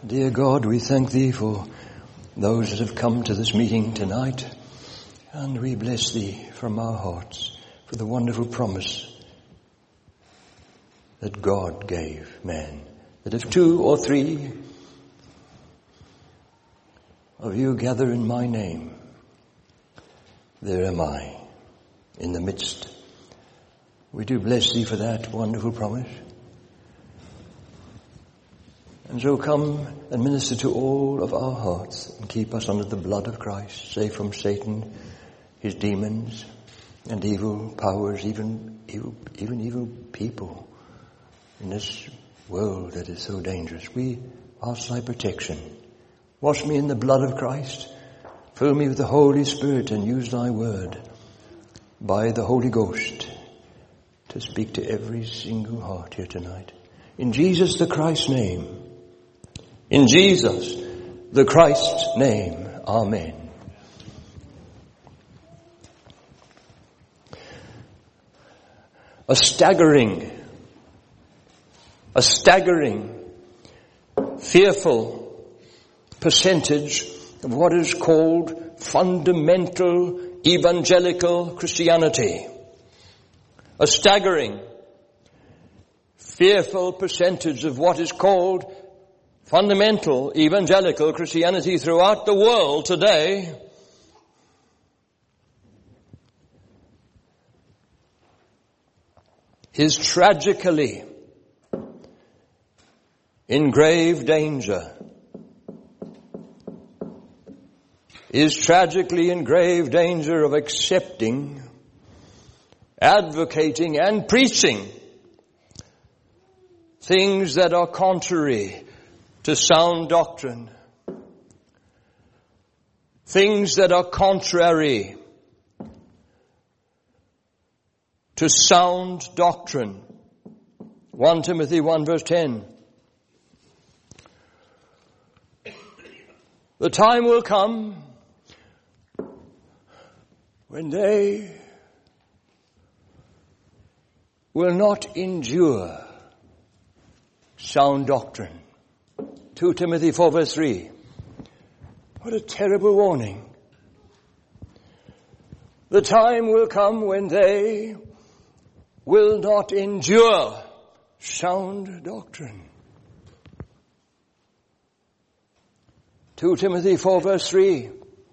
Dear God, we thank Thee for those that have come to this meeting tonight, and we bless Thee from our hearts for the wonderful promise that God gave man, that if 2 or 3 of you gather in my name, there am I in the midst. We do bless Thee for that wonderful promise. And so come and minister to all of our hearts and keep us under the blood of Christ, safe from Satan, his demons, and evil powers, even evil people in this world that is so dangerous. We ask Thy protection. Wash me in the blood of Christ. Fill me with the Holy Spirit and use Thy word by the Holy Ghost to speak to every single heart here tonight. In Jesus the Christ's name. In Jesus the Christ's name. Amen. A staggering, fearful percentage of what is called fundamental evangelical Christianity. A staggering, fearful percentage of what is called fundamental evangelical Christianity throughout the world today is tragically in grave danger. Is tragically in grave danger of accepting, advocating, and preaching things that are contrary to sound doctrine. Things that are contrary to sound doctrine. 1 Timothy 1 verse 10. The time will come when they will not endure sound doctrine. 2 Timothy 4 verse 3. What a terrible warning. The time will come when they will not endure sound doctrine. 2 Timothy 4 verse 3.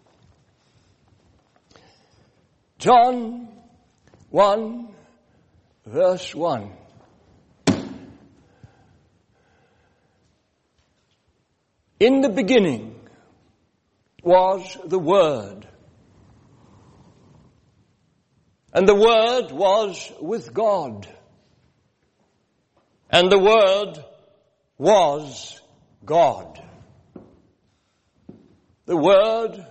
John 1 verse 1. In the beginning was the Word, and the Word was with God, and the Word was God. The Word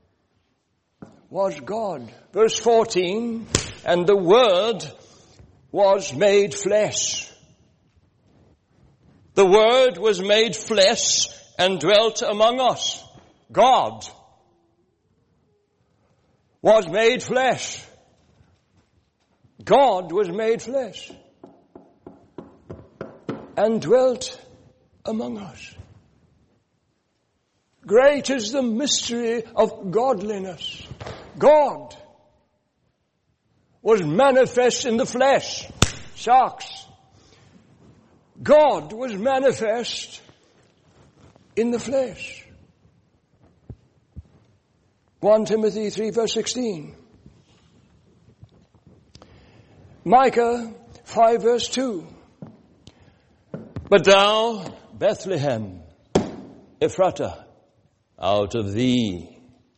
was God. Verse 14, and the Word was made flesh. The Word was made flesh and dwelt among us. God was made flesh. God was made flesh and dwelt among us. Great is the mystery of godliness. God was manifest in the flesh. Sharks. God was manifest in the flesh. 1 Timothy 3 verse 16. Micah 5 verse 2. But thou, Bethlehem, Ephratah, out of thee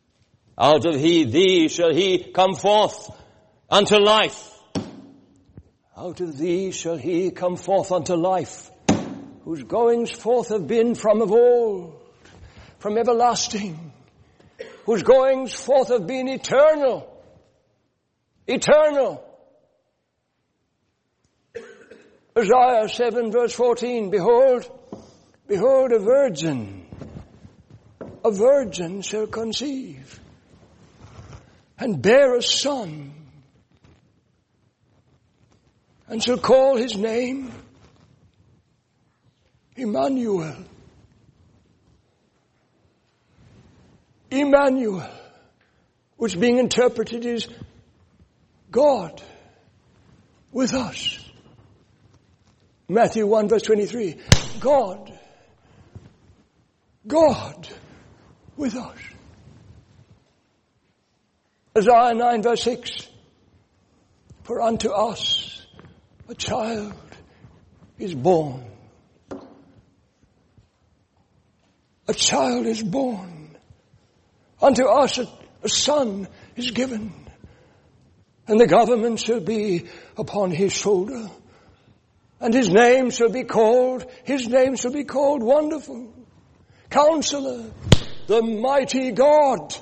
shall he come forth unto life. Out of thee shall he come forth unto life, whose goings forth have been from of old, from everlasting, whose goings forth have been eternal. Eternal. Isaiah 7 verse 14, behold, a virgin shall conceive and bear a son, and shall call his name Emmanuel. Emmanuel, which being interpreted is God with us. Matthew 1 verse 23. God with us. Isaiah 9 verse 6. For unto us a child is born. A child is born. Unto us a son is given. And the government shall be upon his shoulder. And his name shall be called Wonderful, Counselor, the Mighty God,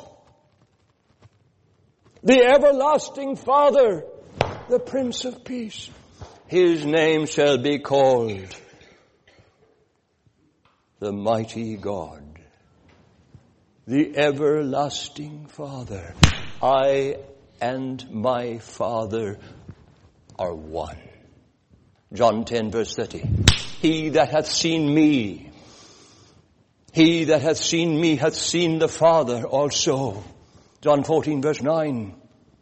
the Everlasting Father, the Prince of Peace. His name shall be called the Mighty God, the Everlasting Father. I and my Father are one. John 10 verse 30. He that hath seen me hath seen the Father also. John 14 verse 9.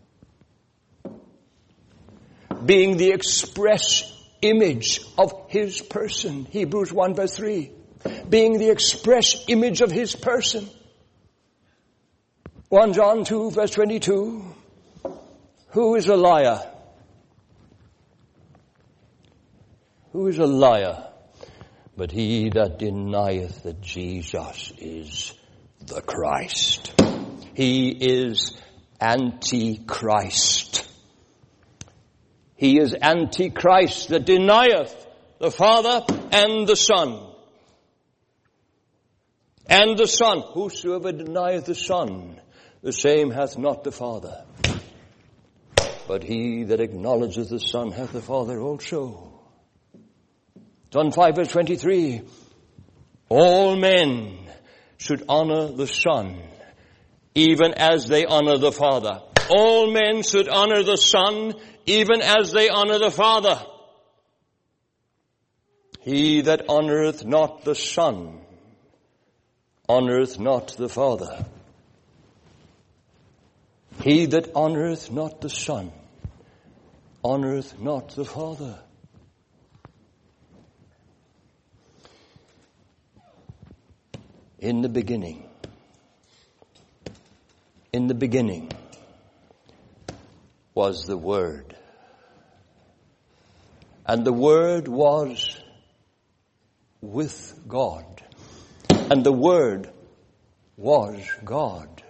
Being the express image of his person. Hebrews 1 verse 3. Being the express image of his person. 1 John 2 verse 22. Who is a liar? Who is a liar? But he that denieth that Jesus is the Christ. He is Antichrist. He is Antichrist that denieth the Father and the Son. And the Son. Whosoever denieth the Son, the same hath not the Father. But he that acknowledgeth the Son hath the Father also. John 5 verse 23. All men should honor the Son, even as they honor the Father. All men should honor the Son, even as they honor the Father. He that honoreth not the Son, honoreth not the Father. He that honoreth not the Son, honoreth not the Father. In the beginning was the Word. And the Word was with God. And the Word was God.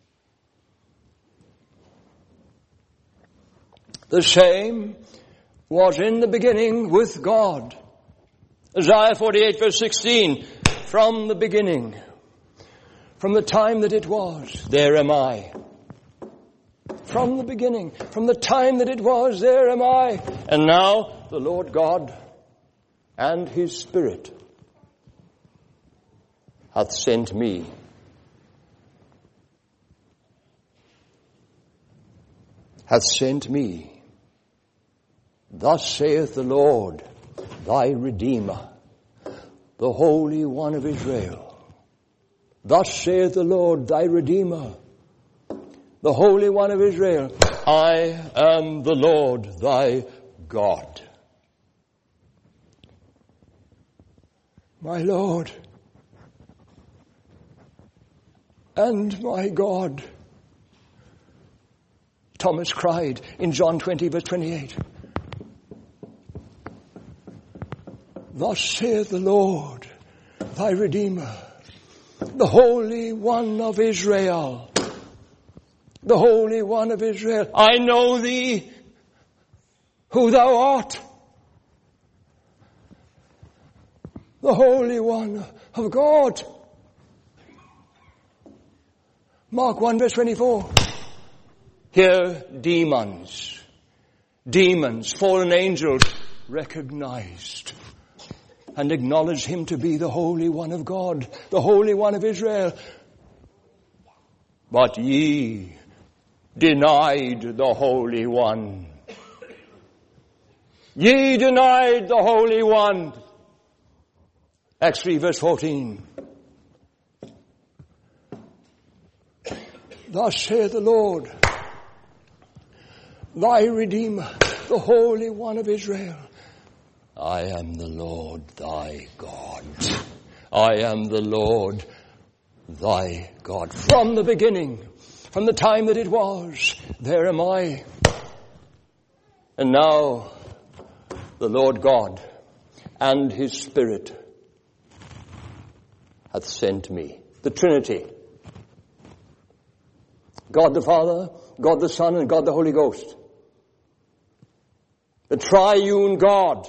The same was in the beginning with God. Isaiah 48 verse 16. From the beginning, from the time that it was, there am I. From the beginning, from the time that it was, there am I. And now the Lord God and His Spirit hath sent me. Hath sent me. Thus saith the Lord, thy Redeemer, the Holy One of Israel. Thus saith the Lord, thy Redeemer, the Holy One of Israel. I am the Lord thy God. My Lord and my God. Thomas cried in John 20 verse 28. Thus saith the Lord, thy Redeemer, the Holy One of Israel. The Holy One of Israel. I know thee, who thou art. The Holy One of God. Mark 1 verse 24. Here demons, fallen angels, recognized and acknowledged him to be the Holy One of God, the Holy One of Israel. But ye denied the Holy One. Ye denied the Holy One. Acts 3 verse 14. Thus saith the Lord, thy Redeemer, the Holy One of Israel. I am the Lord thy God. I am the Lord thy God. From the beginning, from the time that it was, there am I. And now the Lord God and his Spirit hath sent me. The Trinity. God the Father, God the Son, and God the Holy Ghost. The triune God.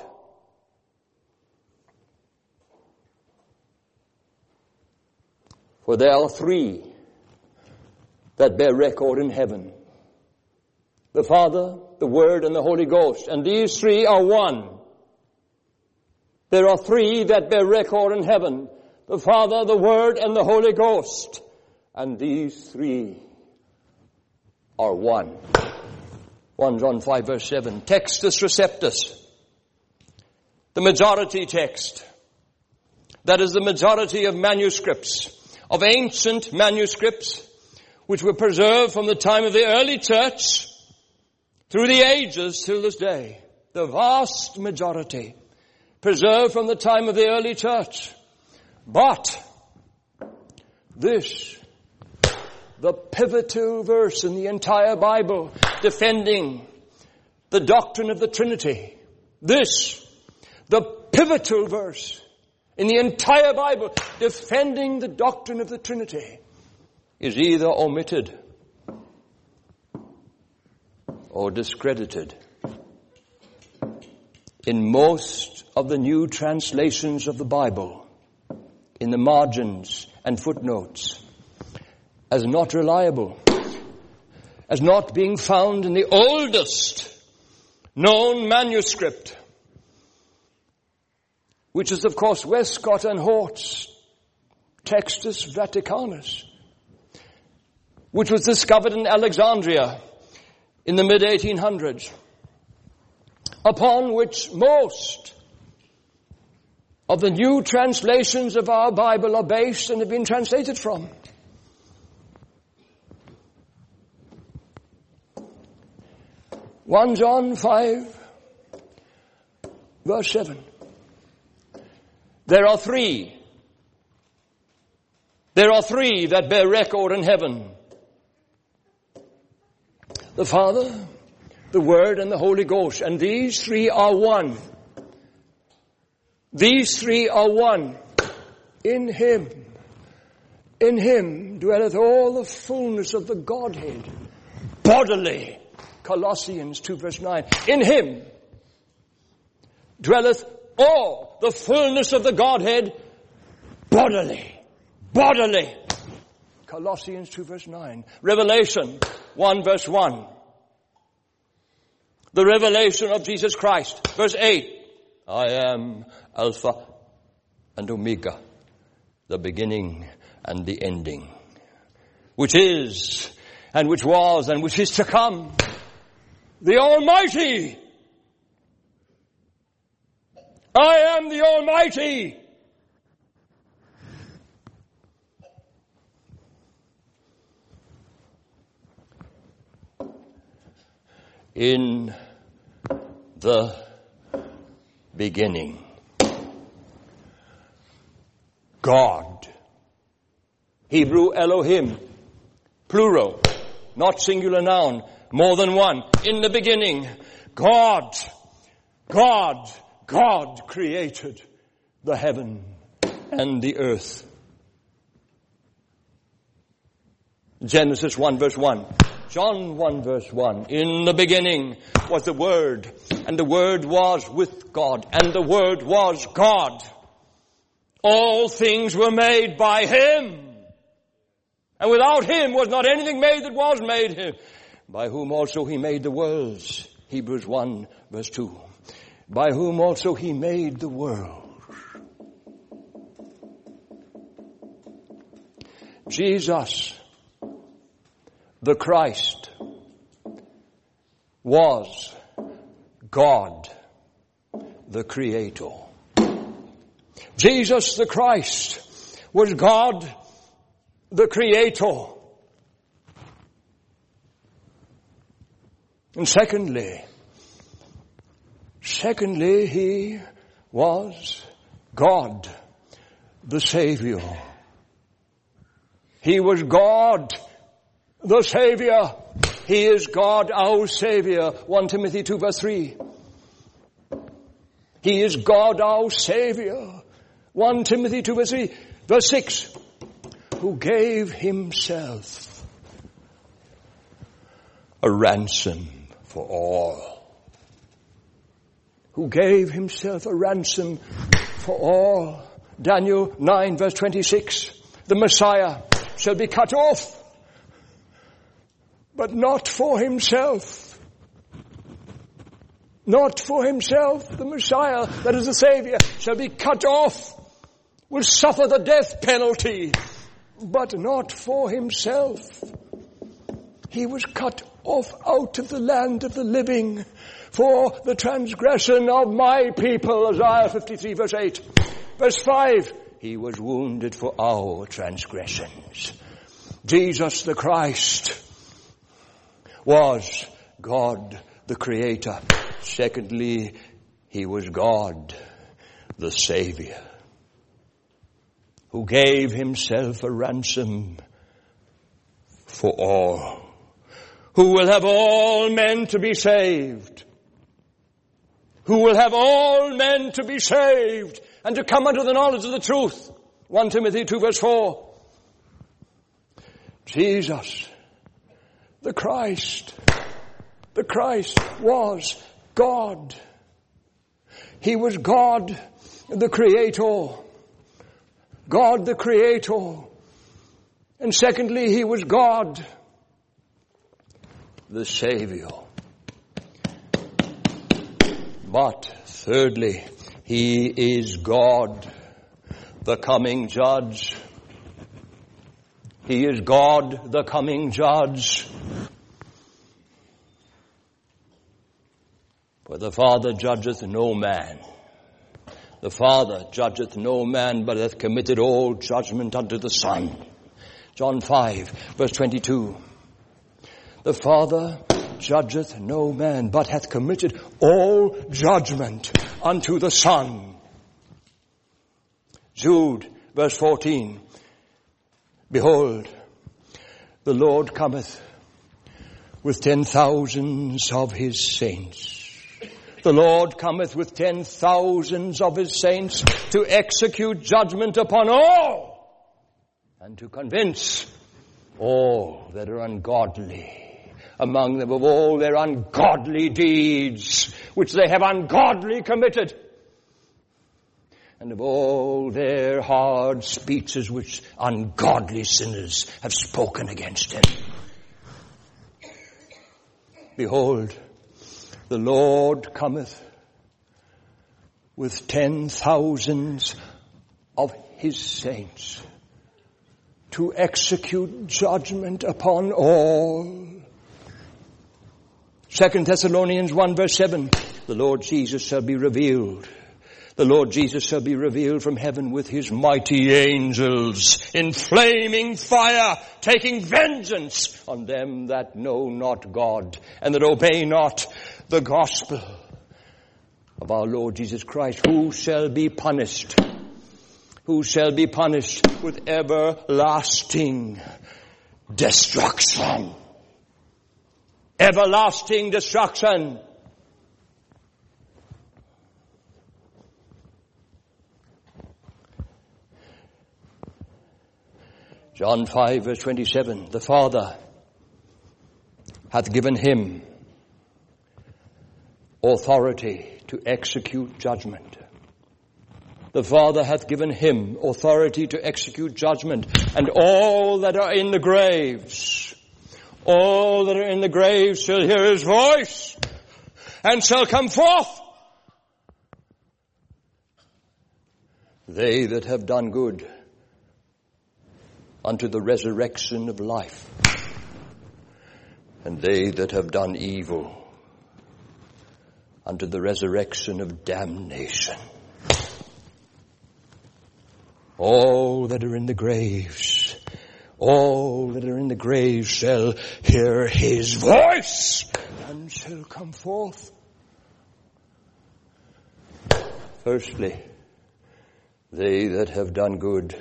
For there are three that bear record in heaven. The Father, the Word, and the Holy Ghost. And these three are one. There are three that bear record in heaven. The Father, the Word, and the Holy Ghost. And these three are one. 1 John 5 verse 7. Textus Receptus. The majority text. That is the majority of manuscripts, of ancient manuscripts, which were preserved from the time of the early church through the ages till this day. The vast majority preserved from the time of the early church. But this, the pivotal verse in the entire Bible defending the doctrine of the Trinity. This, the pivotal verse in the entire Bible defending the doctrine of the Trinity, is either omitted or discredited in most of the new translations of the Bible, in the margins and footnotes, as not reliable, as not being found in the oldest known manuscript, which is, of course, Westcott and Hort's Textus Vaticanus, which was discovered in Alexandria in the mid-1800s, upon which most of the new translations of our Bible are based and have been translated from. (1 John 5, verse 7). There are three that bear record in heaven. The Father, the Word, and the Holy Ghost. And these three are one. These three are one. In Him dwelleth all the fullness of the Godhead, bodily. Colossians 2 verse 9. In Him dwelleth all the fullness of the Godhead, bodily. Bodily. Colossians 2 verse 9. Revelation 1 verse 1. The revelation of Jesus Christ. Verse 8. I am Alpha and Omega, the beginning and the ending, which is and which was and which is to come, the Almighty. I am the Almighty. In the beginning, God. Hebrew Elohim, plural, not singular noun, more than one. In the beginning, God created the heaven and the earth. Genesis 1 verse 1. John 1 verse 1. In the beginning was the Word, and the Word was with God, and the Word was God. All things were made by Him, and without Him was not anything made that was made, by whom also He made the worlds. Hebrews 1 verse 2. By whom also He made the world. Jesus, the Christ, was God, the Creator. Jesus, the Christ, was God, the Creator. And secondly, he was God, the Savior. He was God, the Savior. He is God, our Savior. 1 Timothy 2 verse 3. He is God, our Savior. 1 Timothy 2 verse 3. Verse 6. Who gave himself a ransom for all. Who gave himself a ransom for all. Daniel 9 verse 26. The Messiah shall be cut off, but not for himself. Not for himself. The Messiah, that is the Savior, shall be cut off, will suffer the death penalty, but not for himself. He was cut off out of the land of the living for the transgression of my people. Isaiah 53 verse 8. Verse 5. He was wounded for our transgressions. Jesus the Christ was God the Creator. Secondly, he was God the Savior, who gave himself a ransom for all, who will have all men to be saved, who will have all men to be saved and to come unto the knowledge of the truth. 1 Timothy 2 verse 4. Jesus, the Christ was God. He was God the Creator. God the Creator. And secondly, he was God the Savior. But thirdly, he is God the coming judge. He is God the coming judge. For the Father judgeth no man. The Father judgeth no man, but hath committed all judgment unto the Son. John 5, verse 22. The Father judgeth no man, but hath committed all judgment unto the Son. Jude, verse 14. Behold, the Lord cometh with 10,000s of his saints. The Lord cometh with 10,000s of his saints to execute judgment upon all and to convince all that are ungodly among them of all their ungodly deeds which they have ungodly committed, and of all their hard speeches which ungodly sinners have spoken against him. Behold, the Lord cometh with 10,000s of his saints to execute judgment upon all. 2 Thessalonians 1 verse 7, the Lord Jesus shall be revealed. The Lord Jesus shall be revealed from heaven with his mighty angels in flaming fire, taking vengeance on them that know not God and that obey not the gospel of our Lord Jesus Christ, who shall be punished with everlasting destruction. Everlasting destruction. John 5 verse 27, the Father hath given him authority to execute judgment. The Father hath given him authority to execute judgment, and all that are in the graves, all that are in the graves shall hear his voice and shall come forth. They that have done good unto the resurrection of life, and they that have done evil unto the resurrection of damnation. All that are in the graves, All that are in the grave shall hear his voice and shall come forth. Firstly, they that have done good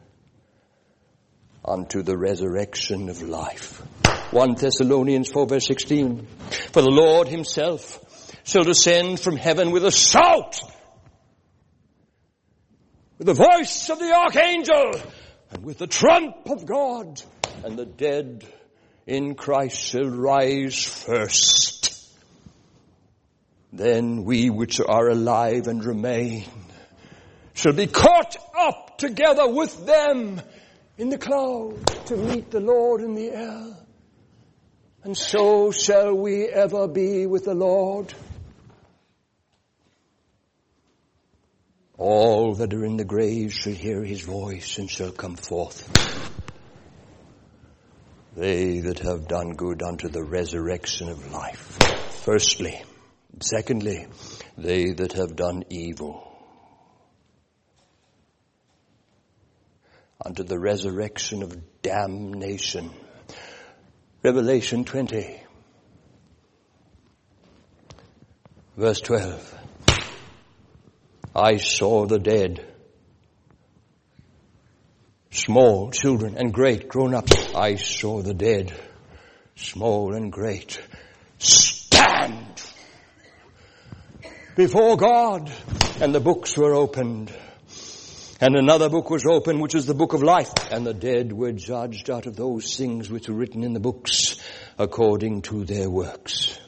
unto the resurrection of life. 1 Thessalonians 4 verse 16. For the Lord himself shall descend from heaven with a shout, with the voice of the archangel, and with the trump of God, and the dead in Christ shall rise first. Then we which are alive and remain shall be caught up together with them in the clouds to meet the Lord in the air. And so shall we ever be with the Lord. All that are in the grave shall hear his voice and shall come forth. They that have done good unto the resurrection of life. Firstly. Secondly, they that have done evil unto the resurrection of damnation. Revelation 20, verse 12. I saw the dead, small children and great grown up. I saw the dead, small and great, stand before God, and the books were opened. And another book was opened, which is the book of life. And the dead were judged out of those things which were written in the books according to their works.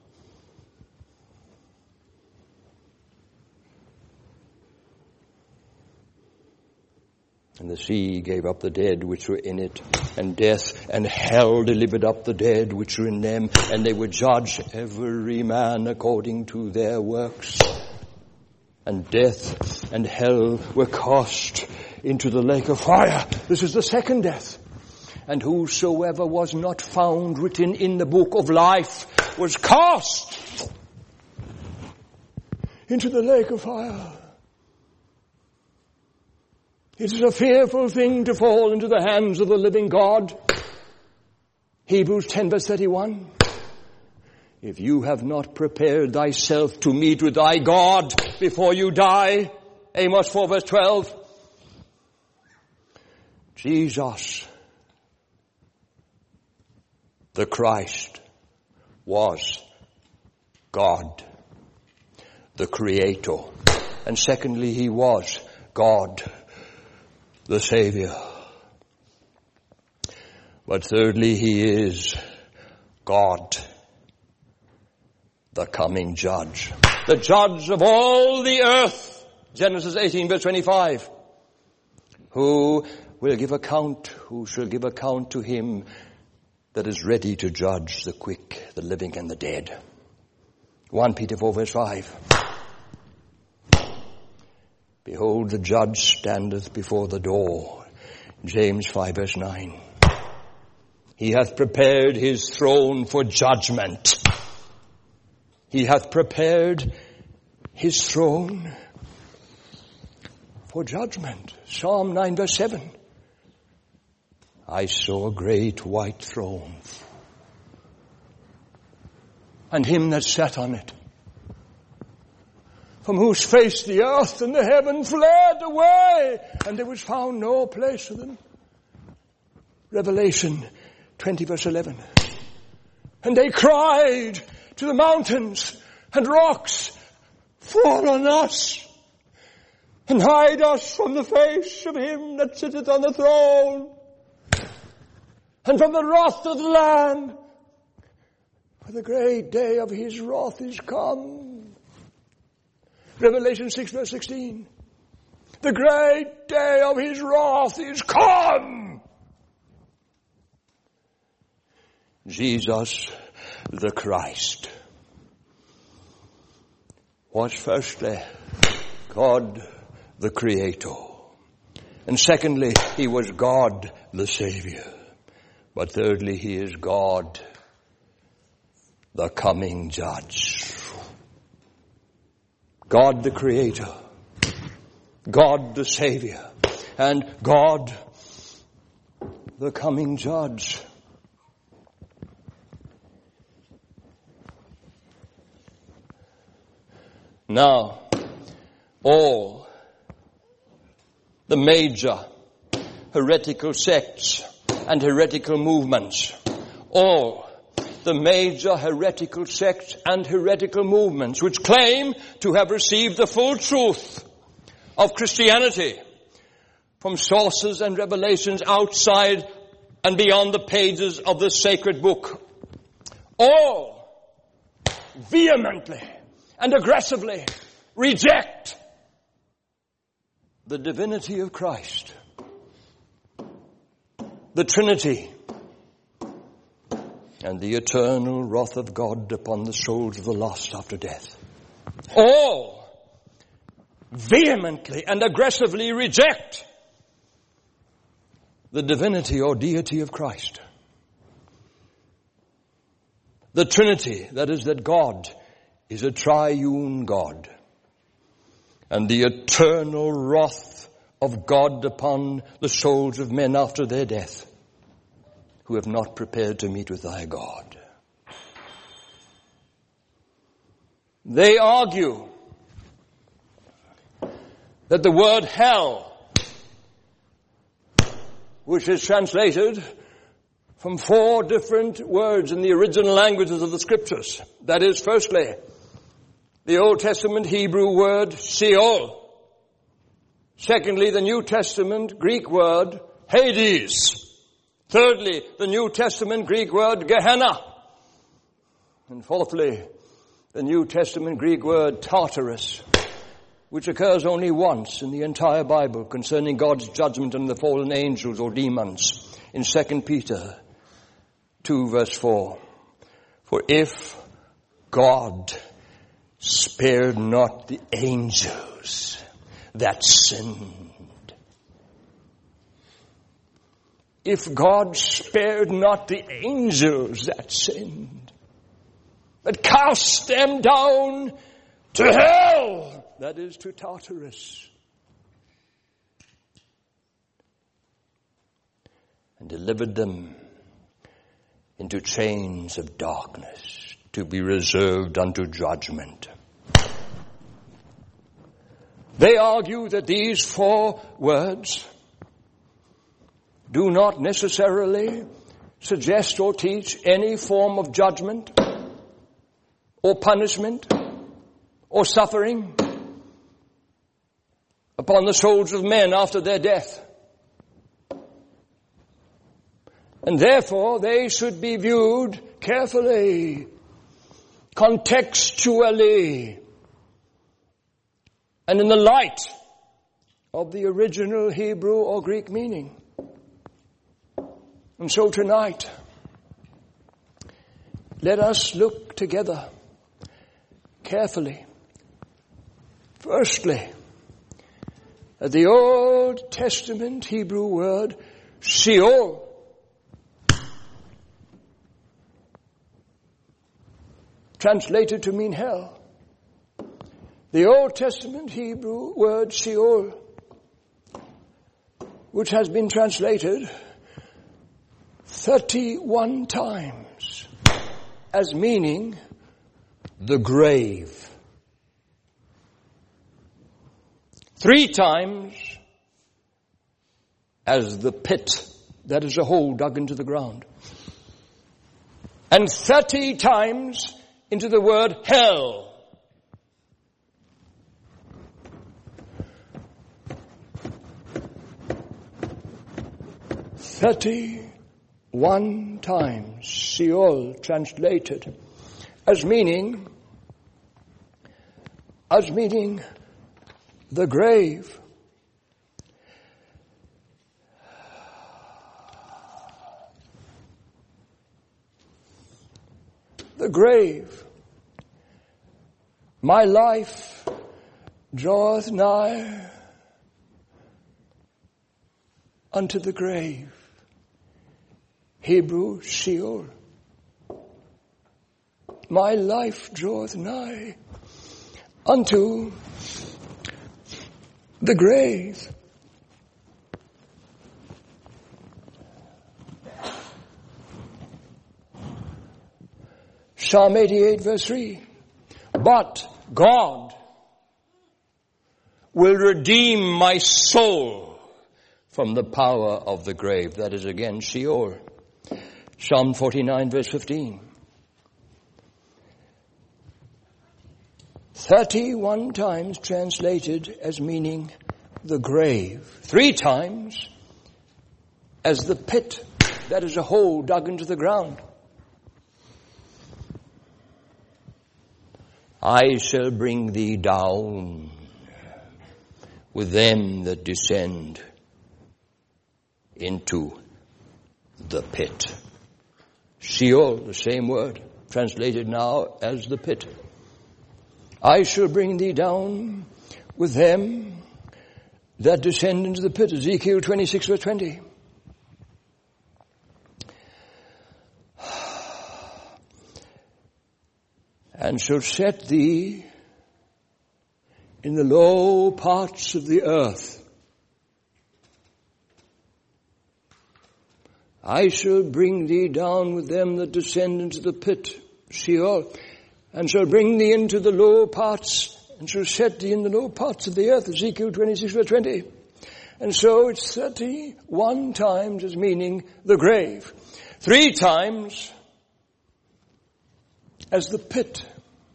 And the sea gave up the dead which were in it, and death and hell delivered up the dead which were in them, and they were judged every man according to their works. And death and hell were cast into the lake of fire. This is the second death. And whosoever was not found written in the book of life was cast into the lake of fire. It is a fearful thing to fall into the hands of the living God. Hebrews 10 verse 31. If you have not prepared thyself to meet with thy God before you die. Amos 4 verse 12. Jesus, the Christ, was God, the Creator. And secondly, he was God, the Savior. But thirdly, he is God, the coming judge. The judge of all the earth. Genesis 18 verse 25. Who will give account, who shall give account to him that is ready to judge the quick, the living and the dead. 1 Peter 4 verse 5. Behold, the judge standeth before the door. James 5 verse 9. He hath prepared his throne for judgment. He hath prepared his throne for judgment. Psalm 9 verse 7. I saw a great white throne, and him that sat on it, from whose face the earth and the heaven fled away, and there was found no place for them. Revelation 20 verse 11. And they cried to the mountains and rocks, fall on us, and hide us from the face of him that sitteth on the throne, and from the wrath of the Lamb, for the great day of his wrath is come. Revelation 6 verse 16. The great day of his wrath is come. Jesus, the Christ, was firstly God, the Creator. And secondly, he was God, the Savior. But thirdly, he is God, the coming judge. God the Creator, God the Savior, and God the coming judge. Now, all the major heretical sects and heretical movements, all the major heretical sects and heretical movements which claim to have received the full truth of Christianity from sources and revelations outside and beyond the pages of the sacred book, all vehemently and aggressively reject the divinity of Christ, the Trinity, and the eternal wrath of God upon the souls of the lost after death. All vehemently and aggressively reject the divinity or deity of Christ. The Trinity, that is, that God is a triune God, and the eternal wrath of God upon the souls of men after their death who have not prepared to meet with thy God. They argue that the word hell, which is translated from 4 different words in the original languages of the Scriptures, that is, firstly, the Old Testament Hebrew word Sheol. Secondly, the New Testament Greek word Hades. Thirdly, the New Testament Greek word Gehenna. And fourthly, the New Testament Greek word Tartarus, which occurs only once in the entire Bible concerning God's judgment on the fallen angels or demons in 2 Peter 2 verse 4. For if God spared not the angels that sinned, if God spared not the angels that sinned, but cast them down to hell, that is, to Tartarus, and delivered them into chains of darkness to be reserved unto judgment. They argue that these 4 words do not necessarily suggest or teach any form of judgment or punishment or suffering upon the souls of men after their death. And therefore they should be viewed carefully, contextually, and in the light of the original Hebrew or Greek meaning. And so tonight, let us look together carefully, firstly, at the Old Testament Hebrew word Sheol, translated to mean hell. The Old Testament Hebrew word Sheol, which has been translated 31 times as meaning the grave. 3 times as the pit, that is a hole dug into the ground. And 30 times into the word hell. "31 times Sheol translated as meaning the grave. The grave. My life draweth nigh unto the grave. Hebrew Sheol. My life draweth nigh unto the grave. Psalm 88 verse 3. But God will redeem my soul from the power of the grave. That is again Sheol. Psalm 49 verse 15. 31 times translated as meaning the grave. 3 times as the pit. That is a hole dug into the ground. I shall bring thee down with them that descend into the pit. Sheol, the same word, translated now as the pit. I shall bring thee down with them that descend into the pit. Ezekiel 26 verse 20. And shall set thee in the low parts of the earth. I shall bring thee down with them that descend into the pit, Sheol, and shall bring thee into the low parts, and shall set thee in the low parts of the earth, Ezekiel 26 verse 20. And so it's 31 times as meaning the grave. 3 times as the pit.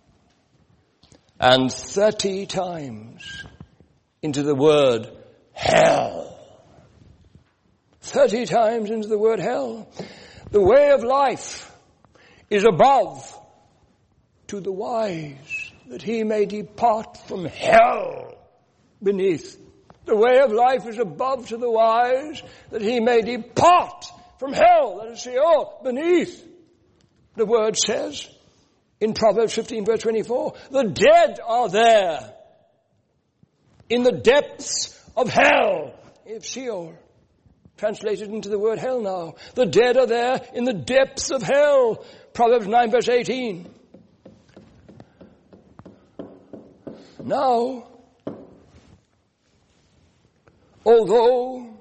And 30 times into the word hell. 30 times into the word hell. The way of life is above to the wise, that he may depart from hell beneath. The way of life is above to the wise, that he may depart from hell, that is Sheol, beneath. The word says in Proverbs 15 verse 24, the dead are there in the depths of hell. If Sheol, translated into the word hell now. The dead are there in the depths of hell. Proverbs 9 verse 18. Now, although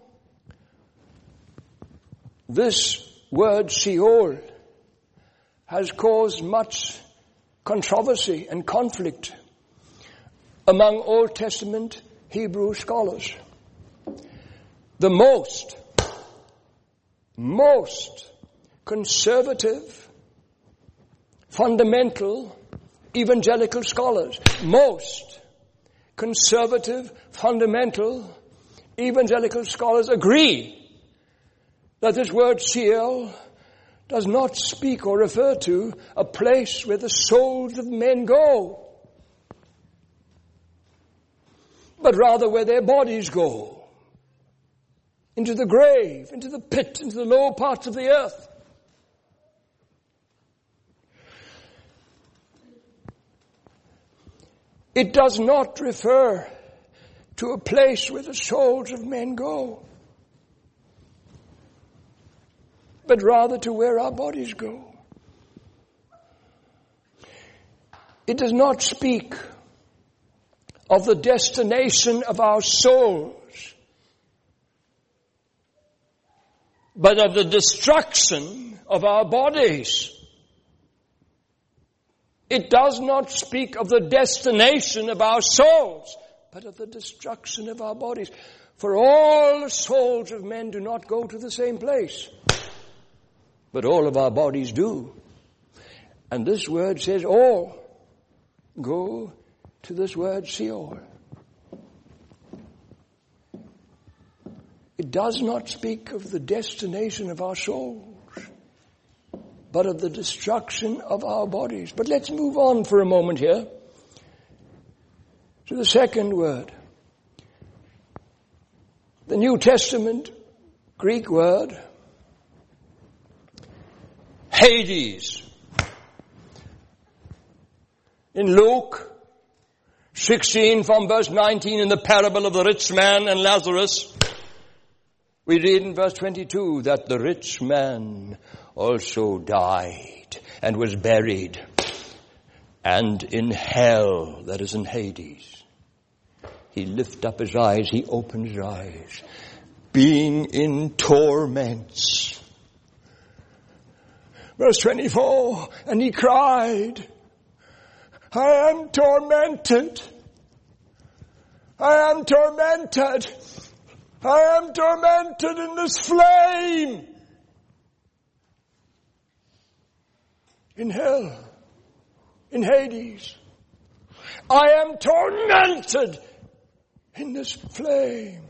this word Sheol has caused much controversy and conflict among Old Testament Hebrew scholars, the most conservative, fundamental, evangelical scholars, most conservative, fundamental, evangelical scholars agree that this word Sheol does not speak or refer to a place where the souls of men go, but rather where their bodies go. Into the grave, into the pit, into the lower parts of the earth. It does not refer to a place where the souls of men go, but rather to where our bodies go. It does not speak of the destination of our souls, but of the destruction of our bodies. It does not speak of the destination of our souls, but of the destruction of our bodies. For all the souls of men do not go to the same place, but all of our bodies do. And this word says all go to this word Sheol. It does not speak of the destination of our souls, but of the destruction of our bodies. But let's move on for a moment here to the second word. The New Testament Greek word, Hades. In Luke 16 from verse 19, in the parable of the rich man and Lazarus, we read in verse 22 that the rich man also died and was buried, and in hell, that is in Hades, he lifted up his eyes, he opened his eyes, being in torments. Verse 24, and he cried, I am tormented. I am tormented. I am tormented in this flame. In hell. In Hades. I am tormented in this flame.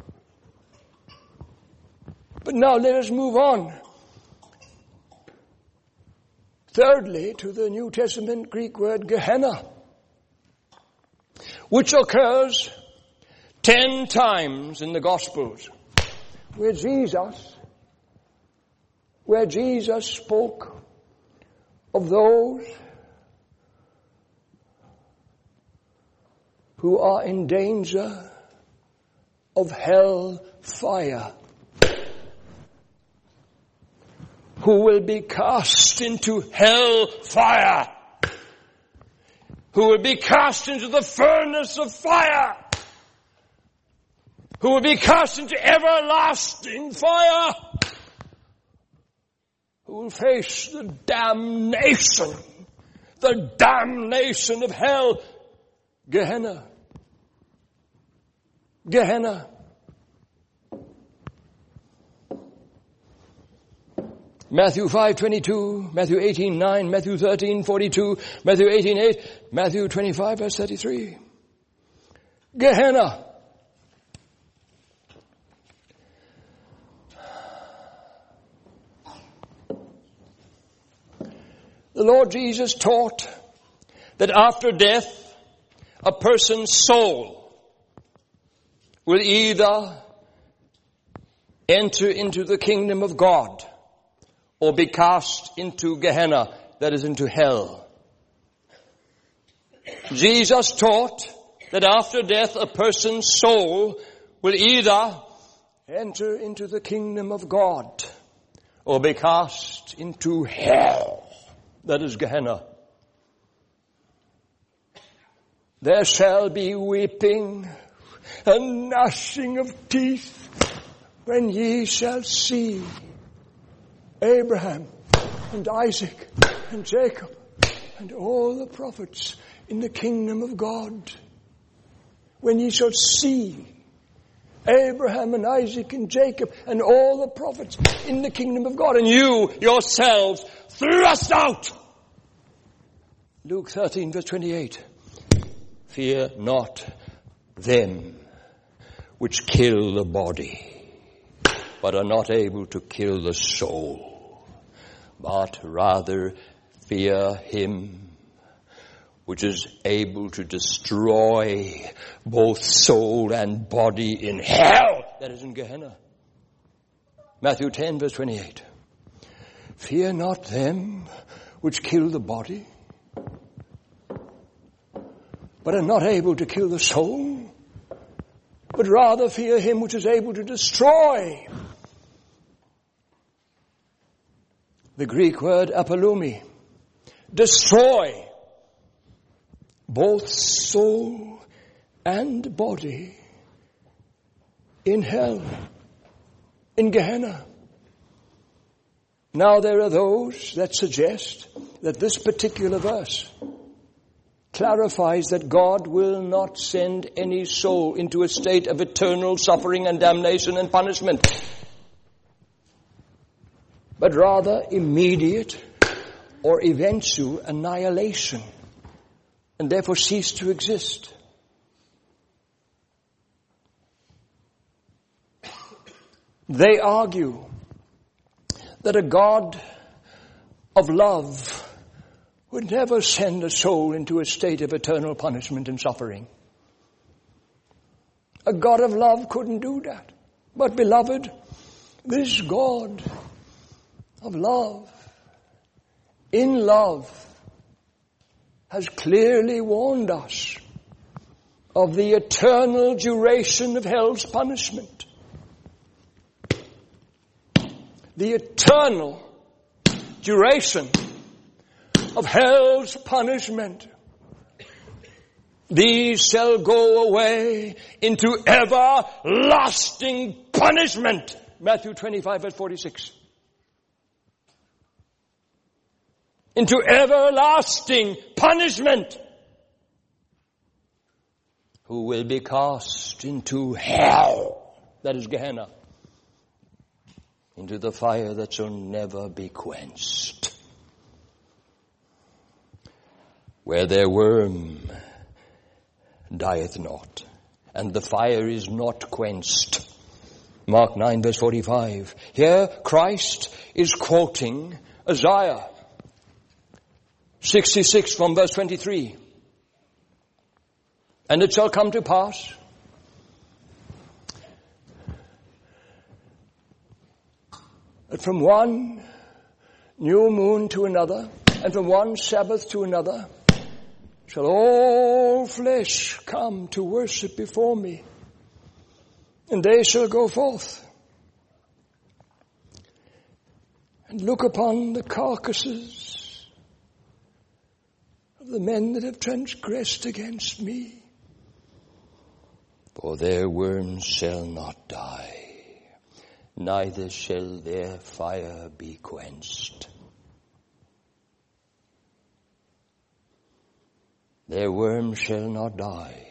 But now let us move on. Thirdly, to the New Testament Greek word Gehenna, which occurs 10 times in the Gospels, where Jesus spoke of those who are in danger of hell fire, who will be cast into hell fire, who will be cast into the furnace of fire, who will be cast into everlasting fire, who will face the damnation of hell, Gehenna. Gehenna. Matthew 5:22, Matthew 18:9, Matthew 13:42, Matthew 18:8, Matthew 25 verse 33. Gehenna. The Lord Jesus taught that after death, a person's soul will either enter into the kingdom of God or be cast into Gehenna, that is, into hell. Jesus taught that after death, a person's soul will either enter into the kingdom of God or be cast into hell, that is, Gehenna. There shall be weeping and gnashing of teeth when ye shall see Abraham and Isaac and Jacob and all the prophets in the kingdom of God. When ye shall see Abraham and Isaac and Jacob and all the prophets in the kingdom of God, and you yourselves thrust out. Luke 13 verse 28. Fear not them which kill the body, but are not able to kill the soul, but rather fear him which is able to destroy both soul and body in hell, that is, in Gehenna. Matthew 10 verse 28. Fear not them which kill the body, but are not able to kill the soul, but rather fear him which is able to destroy. The Greek word apolumi, destroy both soul and body in hell, in Gehenna. Now there are those that suggest that this particular verse clarifies that God will not send any soul into a state of eternal suffering and damnation and punishment, but rather immediate or eventual annihilation, and therefore cease to exist. They argue that a God of love would never send a soul into a state of eternal punishment and suffering. A God of love couldn't do that. But beloved, this God of love, in love, has clearly warned us of the eternal duration of hell's punishment. The eternal duration of hell's punishment. These shall go away into everlasting punishment. Matthew 25 verse 46. into everlasting punishment, who will be cast into hell, that is Gehenna, into the fire that shall never be quenched, where their worm dieth not, and the fire is not quenched. Mark 9 verse 45. Here Christ is quoting Isaiah 66 from verse 23. And it shall come to pass that from one new moon to another, and from one Sabbath to another, shall all flesh come to worship before me, and they shall go forth and look upon the carcasses of the men that have transgressed against me. For their worms shall not die, neither shall their fire be quenched. Their worms shall not die,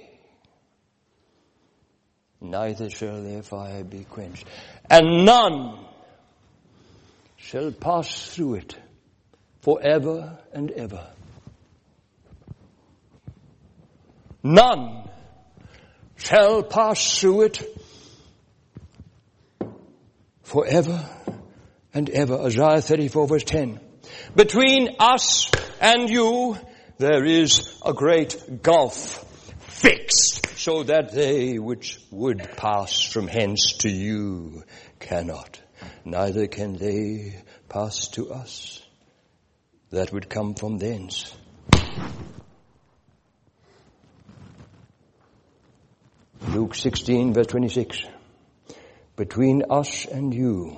neither shall their fire be quenched. And none shall pass through it forever and ever. None shall pass through it forever and ever. Isaiah 34 verse 10. Between us and you there is a great gulf fixed, so that they which would pass from hence to you cannot, neither can they pass to us that would come from thence. Luke 16 verse 26. Between us and you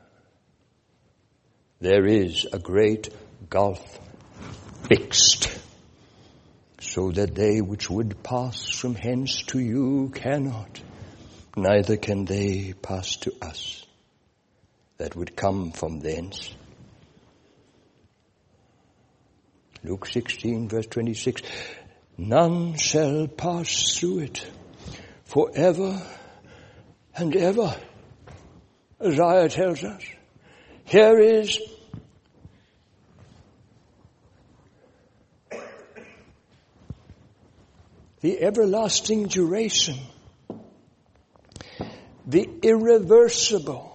there is a great gulf fixed, so that they which would pass from hence to you cannot, neither can they pass to us that would come from thence. Luke 16 verse 26. None shall pass through it forever and ever. Isaiah tells us. Here is the everlasting duration, the irreversible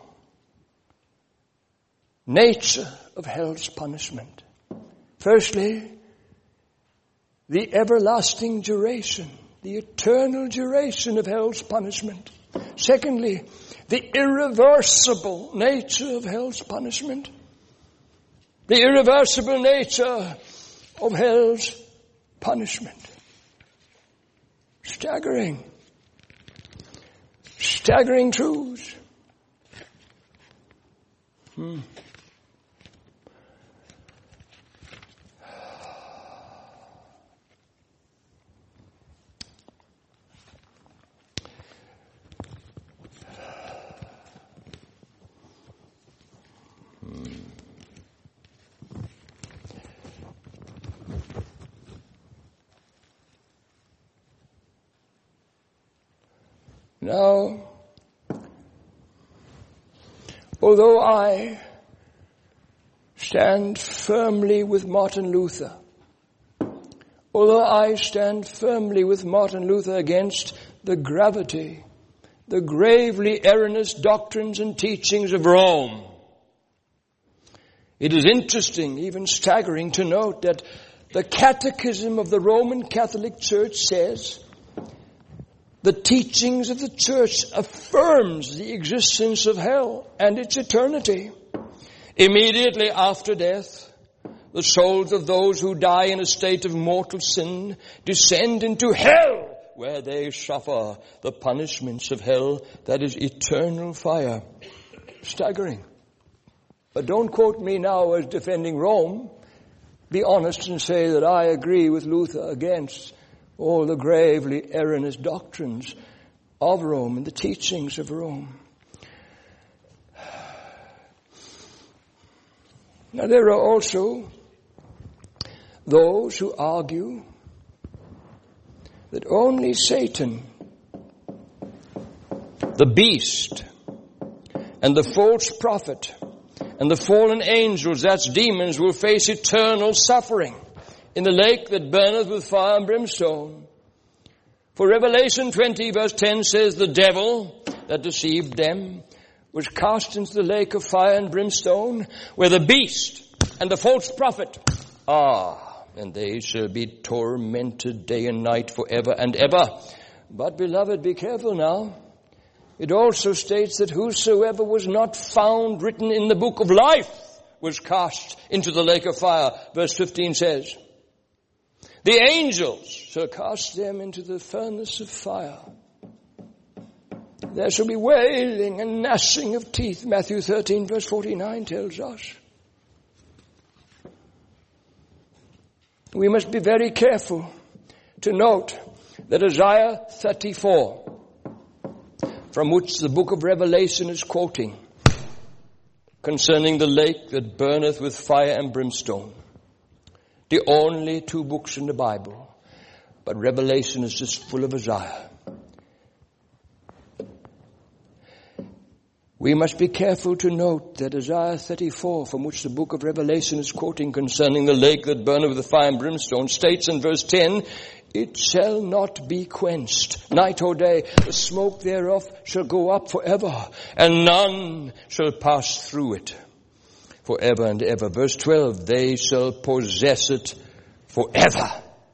nature of hell's punishment. Firstly, the everlasting duration, the eternal duration of hell's punishment. Secondly, the irreversible nature of hell's punishment. The irreversible nature of hell's punishment. Staggering. Staggering truths. Now, although I stand firmly with Martin Luther, against the gravity, the gravely erroneous doctrines and teachings of Rome, it is interesting, even staggering, to note that the Catechism of the Roman Catholic Church says the teachings of the Church affirms the existence of hell and its eternity. Immediately after death, the souls of those who die in a state of mortal sin descend into hell, where they suffer the punishments of hell, that is eternal fire. Staggering. But don't quote me now as defending Rome. Be honest and say that I agree with Luther against all the gravely erroneous doctrines of Rome and the teachings of Rome. Now there are also those who argue that only Satan, the beast, and the false prophet, and the fallen angels, that's demons, will face eternal suffering in the lake that burneth with fire and brimstone. For Revelation 20 verse 10 says, the devil that deceived them was cast into the lake of fire and brimstone, where the beast and the false prophet are, and they shall be tormented day and night forever and ever. But beloved, be careful now. It also states that whosoever was not found written in the book of life was cast into the lake of fire. Verse 15 says, the angels shall cast them into the furnace of fire. There shall be wailing and gnashing of teeth. Matthew 13 verse 49 tells us. We must be very careful to note that Isaiah 34, from which the book of Revelation is quoting, concerning the lake that burneth with fire and brimstone, the only two books in the Bible, but Revelation is just full of Isaiah. We must be careful to note that Isaiah 34, from which the book of Revelation is quoting concerning the lake that burneth with fire and brimstone, states in verse 10, it shall not be quenched. Night or day, the smoke thereof shall go up forever, and none shall pass through it forever and ever. Verse 12, they shall possess it forever.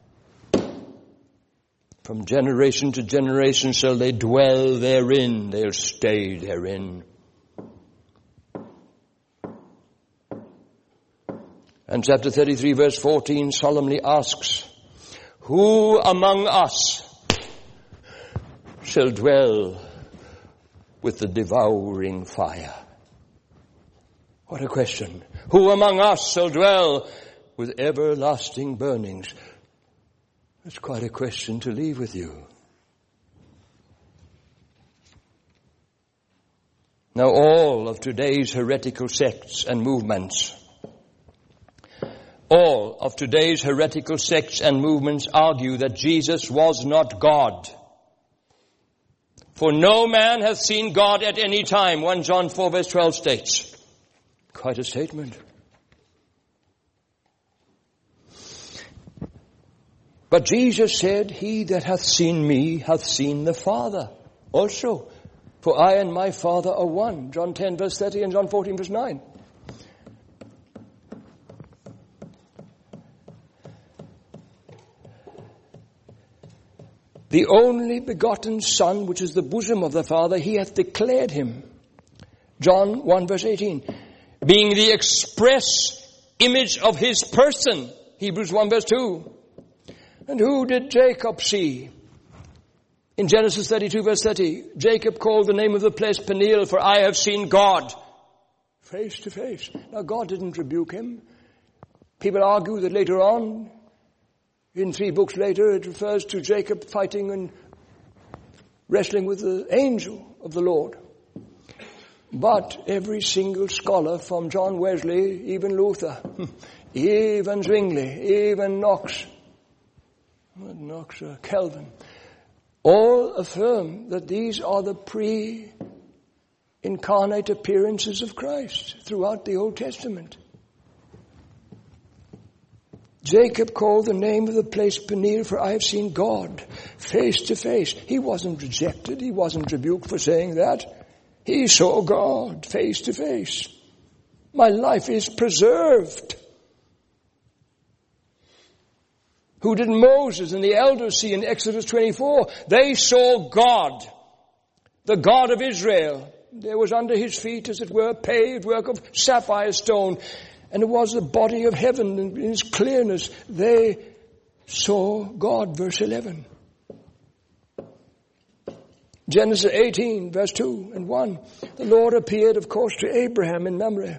From generation to generation shall they dwell therein. They'll stay therein. And chapter 33 verse 14 solemnly asks, who among us shall dwell with the devouring fire? What a question. Who among us shall dwell with everlasting burnings? That's quite a question to leave with you. Now all of today's heretical sects and movements, argue that Jesus was not God. For no man hath seen God at any time, 1 John 4 verse 12 states. Quite a statement. But Jesus said, he that hath seen me hath seen the Father also. For I and my Father are one. John 10 verse 30 and John 14 verse 9. The only begotten Son, which is the bosom of the Father, he hath declared him. John 1 verse 18. Being the express image of his person. Hebrews 1 verse 2. And who did Jacob see? In Genesis 32 verse 30, Jacob called the name of the place Peniel, for I have seen God face to face. Now God didn't rebuke him. People argue that later on, in 3 books later, it refers to Jacob fighting and wrestling with the angel of the Lord. But every single scholar, from John Wesley, even Luther, even Zwingli, even Knox, Calvin, all affirm that these are the pre-incarnate appearances of Christ throughout the Old Testament. Jacob called the name of the place Peniel, for I have seen God face to face. He wasn't rejected. He wasn't rebuked for saying that. He saw God face to face. My life is preserved. Who did Moses and the elders see in Exodus 24? They saw God, the God of Israel. There was under his feet, as it were, paved work of sapphire stone. And it was the body of heaven in its clearness. They saw God, verse 11. Genesis 18, verse 2 and 1. The Lord appeared, of course, to Abraham in Mamre.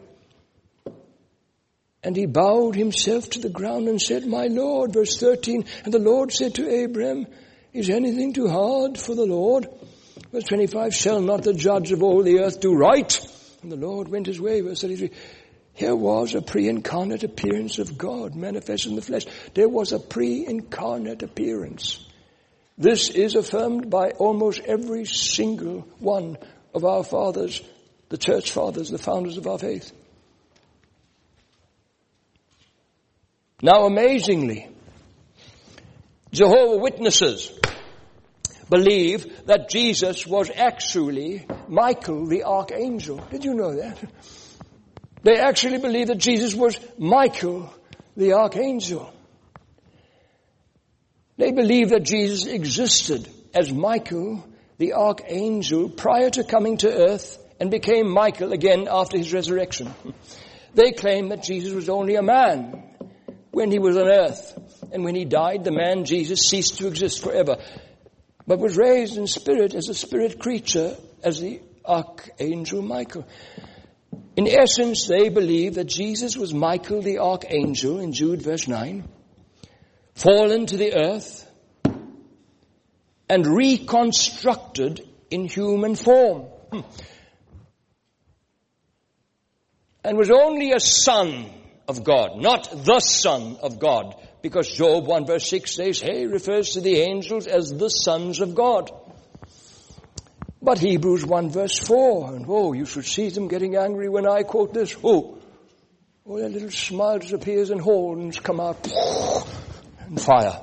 And he bowed himself to the ground and said, my Lord, verse 13. And the Lord said to Abraham, is anything too hard for the Lord? Verse 25, shall not the judge of all the earth do right? And the Lord went his way, verse 33. Here was a pre-incarnate appearance of God manifest in the flesh. There was a pre-incarnate appearance. This is affirmed by almost every single one of our fathers, the church fathers, the founders of our faith. Now, amazingly, Jehovah's Witnesses believe that Jesus was actually Michael the archangel. Did you know that? They actually believe that Jesus was Michael the archangel. They believe that Jesus existed as Michael the archangel prior to coming to earth and became Michael again after his resurrection. They claim that Jesus was only a man when he was on earth, and when he died, the man Jesus ceased to exist forever, but was raised in spirit as a spirit creature, as the archangel Michael. In essence, they believe that Jesus was Michael the archangel in Jude verse 9, fallen to the earth and reconstructed in human form, and was only a son of God, not the Son of God, because Job 1 verse 6 says, hey, refers to the angels as the sons of God. But Hebrews 1 verse 4, and you should see them getting angry when I quote this. Their little smile disappears and horns come out and fire.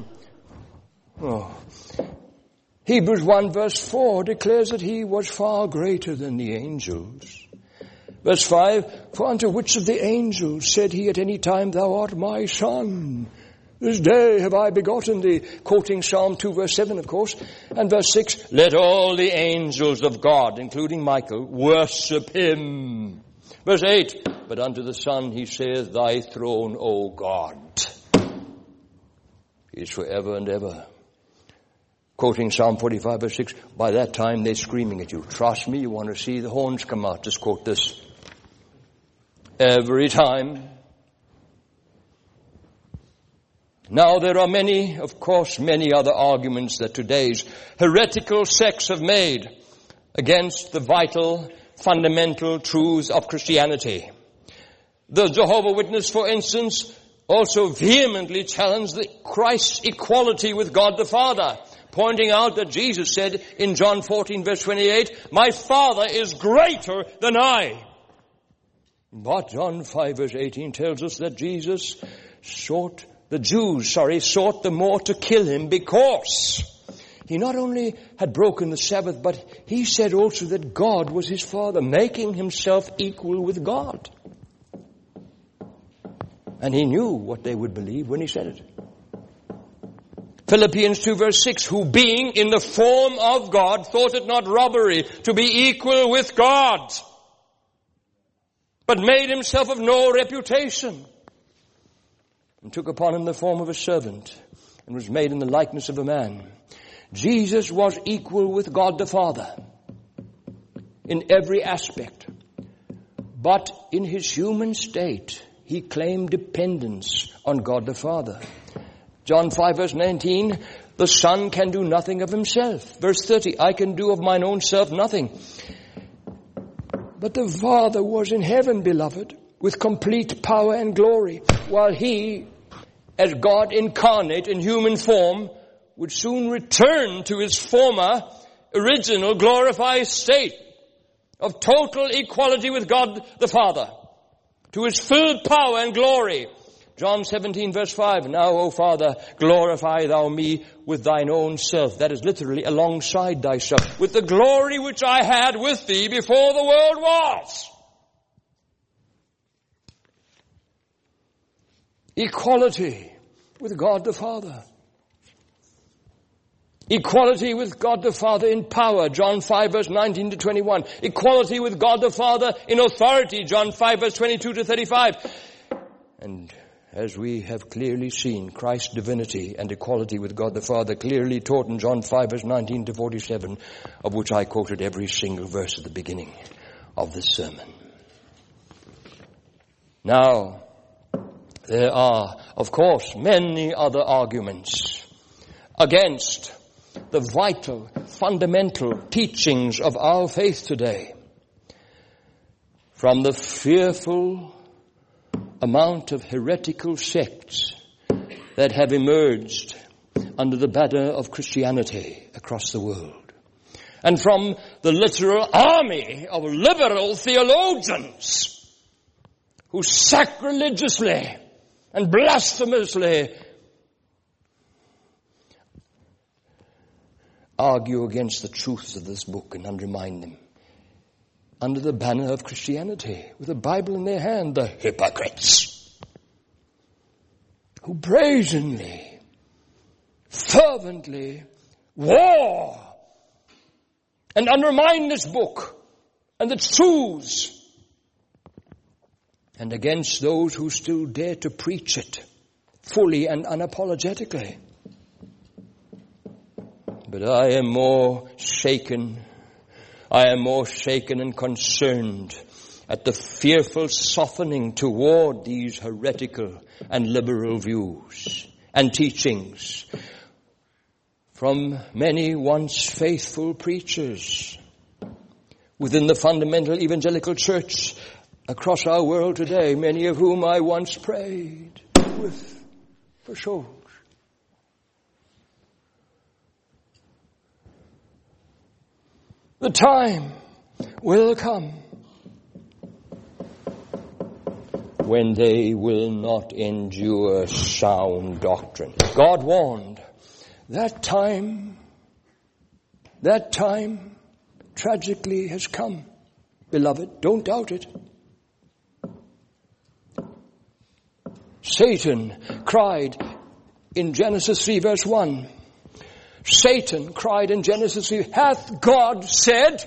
Hebrews 1 verse 4 declares that he was far greater than the angels. Verse 5, for unto which of the angels said he at any time, thou art my son? This day have I begotten thee. Quoting Psalm 2 verse 7, of course. And verse 6, let all the angels of God, including Michael, worship him. Verse 8, but unto the Son he saith, thy throne, O God, is forever and ever. Quoting Psalm 45 verse 6, by that time they're screaming at you. Trust me, you want to see the horns come out. Just quote this. Every time. Now there are many other arguments that today's heretical sects have made against the vital, fundamental truths of Christianity. The Jehovah's Witnesses, for instance, also vehemently challenge Christ's equality with God the Father, pointing out that Jesus said in John 14 verse 28, my Father is greater than I. But John 5 verse 18 tells us that Jesus sought the more to kill him because he not only had broken the Sabbath, but he said also that God was his Father, making himself equal with God. And he knew what they would believe when he said it. Philippians 2 verse 6, who being in the form of God, thought it not robbery to be equal with God, but made himself of no reputation, and took upon him the form of a servant, and was made in the likeness of a man. Jesus was equal with God the Father in every aspect, but in his human state, he claimed dependence on God the Father. John 5 verse 19, the Son can do nothing of himself. Verse 30, I can do of mine own self nothing. But the Father was in heaven, beloved, with complete power and glory, while he, as God incarnate in human form, would soon return to his former, original, glorified state of total equality with God the Father, to his full power and glory. John 17 verse 5, now, O Father, glorify thou me with thine own self. That is literally alongside thyself, with the glory which I had with thee before the world was. Equality with God the Father. Equality with God the Father in power, John 5 verse 19 to 21. Equality with God the Father in authority, John 5 verse 22 to 35. And as we have clearly seen, Christ's divinity and equality with God the Father clearly taught in John 5 verse 19 to 47, of which I quoted every single verse at the beginning of this sermon. Now, there are, of course, many other arguments against the vital, fundamental teachings of our faith today. From the fearful amount of heretical sects that have emerged under the banner of Christianity across the world, and from the literal army of liberal theologians who sacrilegiously and blasphemously argue against the truths of this book and undermine them under the banner of Christianity, with a Bible in their hand, the hypocrites who brazenly, fervently war and undermine this book and its truths, and against those who still dare to preach it fully and unapologetically. But I am more shaken and concerned at the fearful softening toward these heretical and liberal views and teachings from many once faithful preachers within the fundamental evangelical church across our world today, many of whom I once prayed with for souls. The time will come when they will not endure sound doctrine. God warned. That time tragically has come. Beloved, don't doubt it. Satan cried in Genesis 3 verse 1. Satan cried in Genesis 3, hath God said?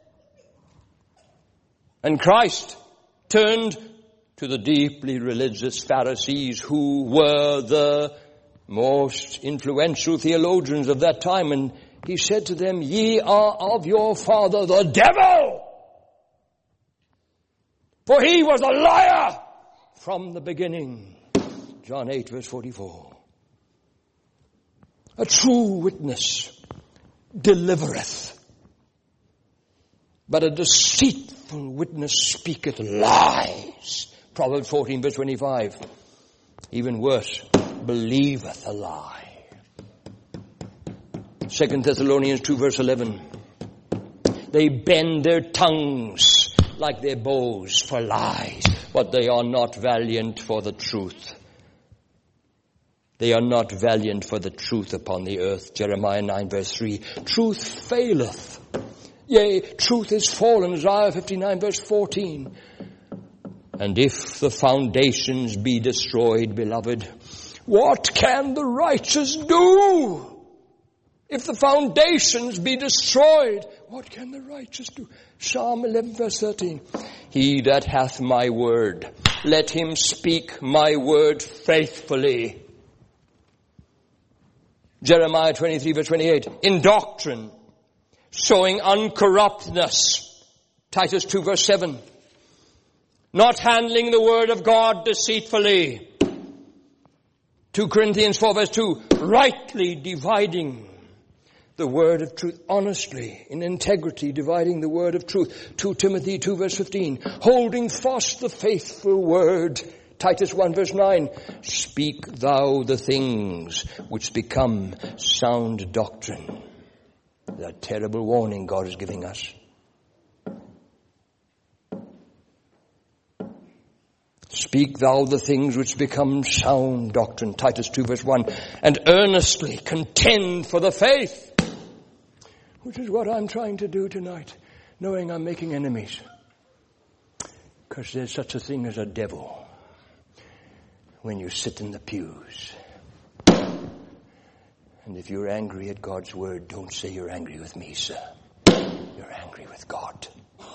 And Christ turned to the deeply religious Pharisees, who were the most influential theologians of that time, and he said to them, ye are of your father the devil, for he was a liar from the beginning. John 8 verse 44. A true witness delivereth, but a deceitful witness speaketh lies. Proverbs 14 verse 25. Even worse, believeth a lie. 2 Thessalonians 2 verse 11. They bend their tongues like their bows for lies, but they are not valiant for the truth. They are not valiant for the truth upon the earth. Jeremiah 9 verse 3. Truth faileth. Yea, truth is fallen. Isaiah 59 verse 14. And if the foundations be destroyed, beloved, what can the righteous do? If the foundations be destroyed, what can the righteous do? Psalm 11 verse 13. He that hath my word, let him speak my word faithfully. Jeremiah 23 verse 28. In doctrine, showing uncorruptness. Titus 2 verse 7. Not handling the word of God deceitfully. 2 Corinthians 4 verse 2. Rightly dividing the word of truth. Honestly, in integrity, dividing the word of truth. 2 Timothy 2 verse 15. Holding fast the faithful word. Titus 1 verse 9, speak thou the things which become sound doctrine. That terrible warning God is giving us. Speak thou the things which become sound doctrine. Titus 2 verse 1. And earnestly contend for the faith. Which is what I'm trying to do tonight, knowing I'm making enemies. Because there's such a thing as a devil when you sit in the pews. And if you're angry at God's word, don't say you're angry with me, sir. You're angry with God.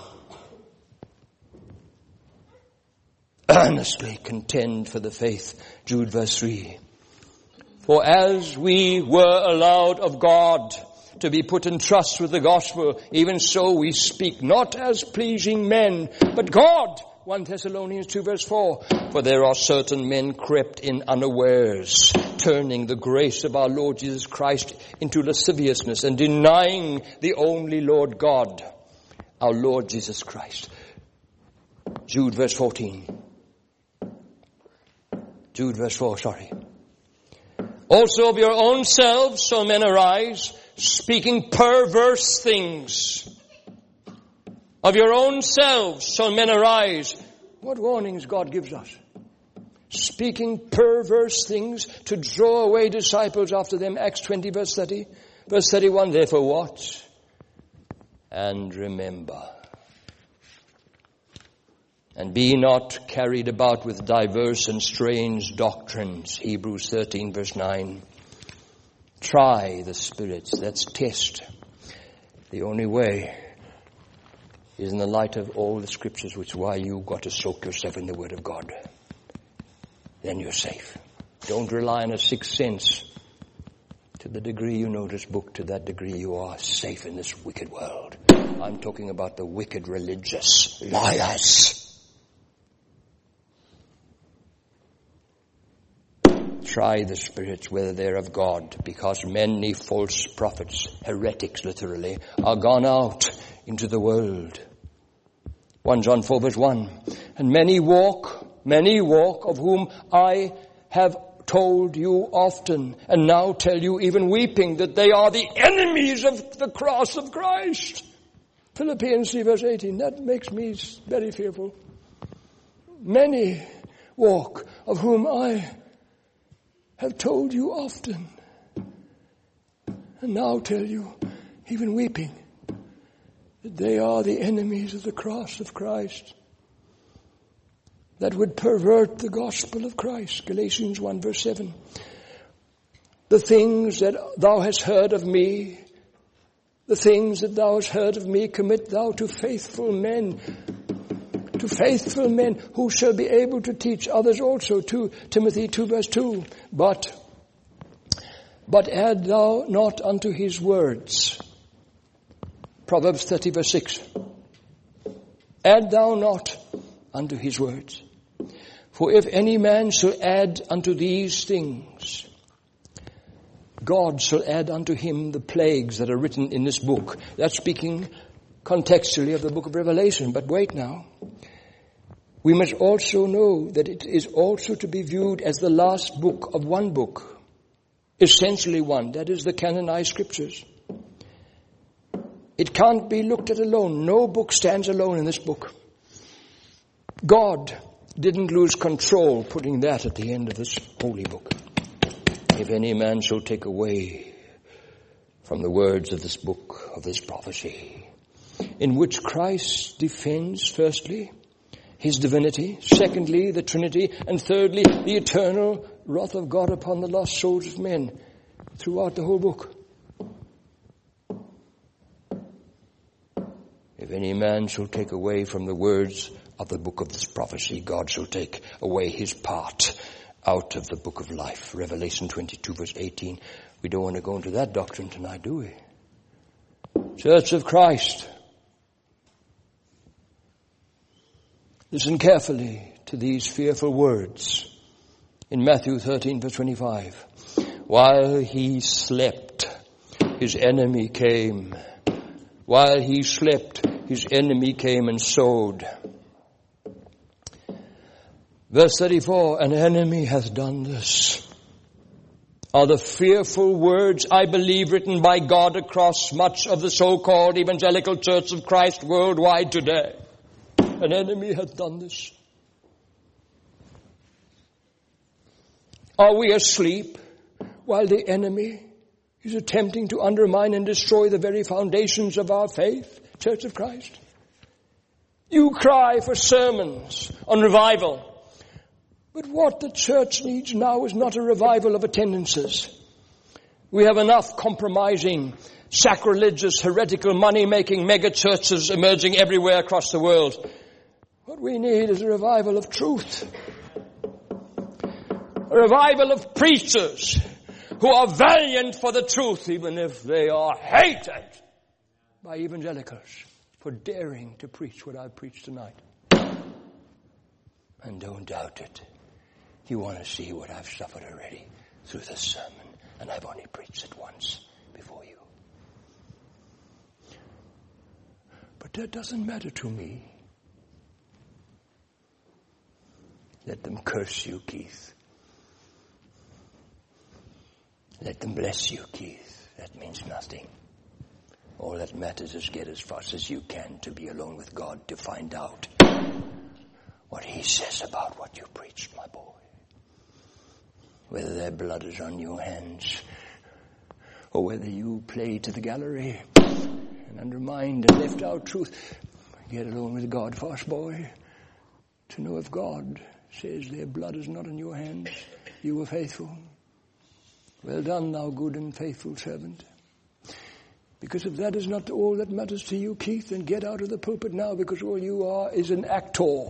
Earnestly contend for the faith. Jude verse 3. For as we were allowed of God to be put in trust with the gospel, even so we speak not as pleasing men, but God. 1 Thessalonians 2 verse 4. For there are certain men crept in unawares, turning the grace of our Lord Jesus Christ into lasciviousness and denying the only Lord God, our Lord Jesus Christ. Jude verse 14. Jude verse 4, sorry. Also of your own selves shall men arise, speaking perverse things. Of your own selves shall men arise. What warnings God gives us? Speaking perverse things to draw away disciples after them. Acts 20 verse 30. Verse 31, therefore watch and remember. And be not carried about with diverse and strange doctrines. Hebrews 13 verse 9. Try the spirits. That's test. The only way is in the light of all the scriptures, which is why you've got to soak yourself in the Word of God. Then you're safe. Don't rely on a sixth sense. To the degree you know this book, to that degree you are safe in this wicked world. I'm talking about the wicked religious liars. Try the spirits whether they're of God, because many false prophets, heretics literally, are gone out into the world. 1 John 4 verse 1. And many walk, of whom I have told you often, and now tell you even weeping, that they are the enemies of the cross of Christ. Philippians 3 verse 18. That makes me very fearful. Many walk, of whom I have told you often, and now tell you, even weeping, that they are the enemies of the cross of Christ, that would pervert the gospel of Christ. Galatians 1 verse 7. The things that thou hast heard of me, commit thou to faithful men, who shall be able to teach others also. 2 Timothy 2 verse 2. But add thou not unto his words. Proverbs 30 verse 6. Add thou not unto his words. For if any man shall add unto these things, God shall add unto him the plagues that are written in this book. That's speaking contextually of the book of Revelation. But wait now. We must also know that it is also to be viewed as the last book of one book. Essentially one. That is the canonized scriptures. It can't be looked at alone. No book stands alone in this book. God didn't lose control putting that at the end of this holy book. If any man shall take away from the words of this book, of this prophecy, in which Christ defends, firstly, his divinity, secondly, the Trinity, and thirdly, the eternal wrath of God upon the lost souls of men, throughout the whole book. If any man shall take away from the words of the book of this prophecy, God shall take away his part out of the book of life. Revelation 22 verse 18. We don't want to go into that doctrine tonight, do we? Church of Christ, listen carefully to these fearful words in Matthew 13 verse 25. While he slept, his enemy came. While he slept, his enemy came and sowed. Verse 34, an enemy hath done this. Are the fearful words, I believe, written by God across much of the so-called evangelical church of Christ worldwide today. An enemy hath done this. Are we asleep while the enemy is attempting to undermine and destroy the very foundations of our faith, Church of Christ? You cry for sermons on revival. But what the church needs now is not a revival of attendances. We have enough compromising, sacrilegious, heretical, money-making mega churches emerging everywhere across the world. What we need is a revival of truth. A revival of preachers who are valiant for the truth, even if they are hated by evangelicals for daring to preach what I've preached tonight. And don't doubt it. You want to see what I've suffered already through this sermon, and I've only preached it once before you. But that doesn't matter to me. Let them curse you, Keith. Let them bless you, Keith. That means nothing. All that matters is get as fast as you can to be alone with God to find out what He says about what you preached, my boy. Whether their blood is on your hands or whether you play to the gallery and undermined and left out truth. Get alone with God fast, boy, to know if God says their blood is not in your hands, you were faithful. Well done, thou good and faithful servant. Because if that is not all that matters to you, Keith, then get out of the pulpit now, because all you are is an actor.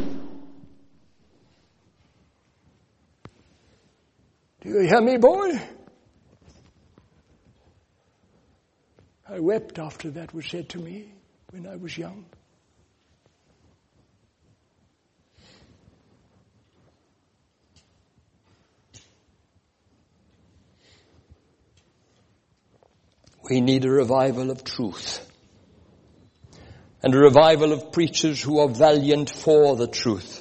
Do you hear me, boy? I wept after that was said to me when I was young. We need a revival of truth and a revival of preachers who are valiant for the truth.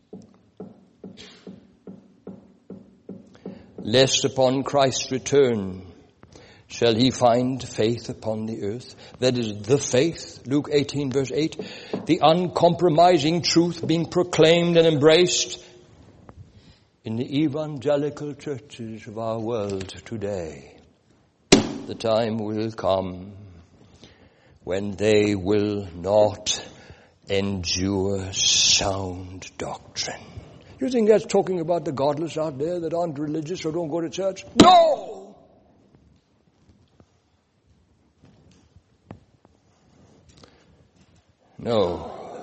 Lest upon Christ's return shall he find faith upon the earth. That is the faith, Luke 18 verse 8, the uncompromising truth being proclaimed and embraced in the evangelical churches of our world today. The time will come when they will not endure sound doctrine. You think that's talking about the godless out there that aren't religious or don't go to church? No! No.